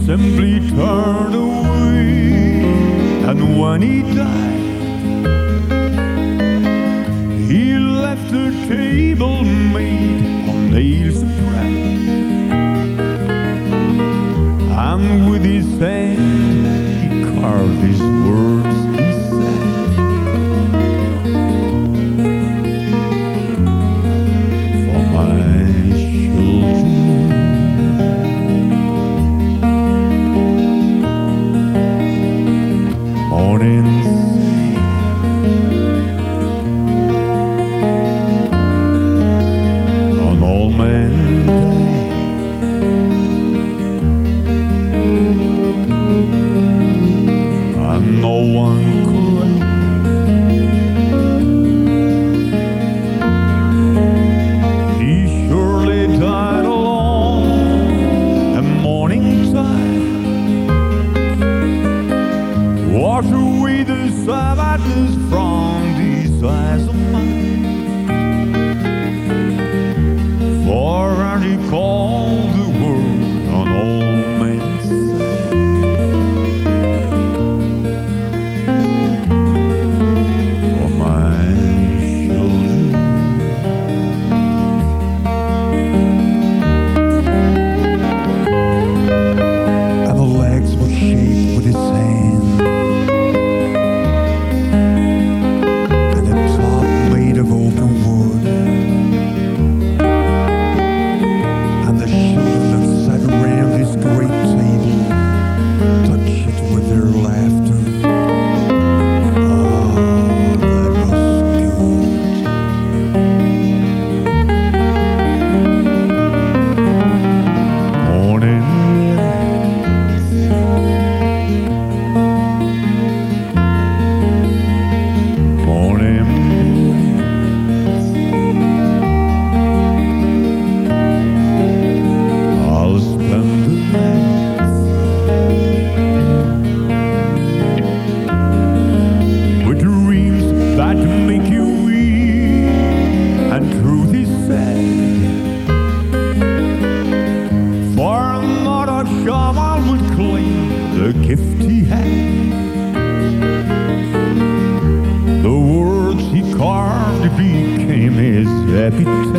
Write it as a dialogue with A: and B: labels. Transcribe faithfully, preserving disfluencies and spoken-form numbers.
A: simply turned away. And when he died, he left the table made of nails of pride, and with his hand he carved his words inside. For my children, morning sun, an old man died, and no one cried. He surely died alone, and morning tide washed away the sadness from these eyes of mine. For as he called the world on old man's side, for my children, and the legs were shaped with his hand, and the top made of open wood, and the children that sat around this great table touched it with their laughter. Ah, that was good. Morning lights, morning lights, I'll spend the nights with dreams that make you weep, and truth is said, for another shaman would claim the gift he had. The words he carved became his epitaph,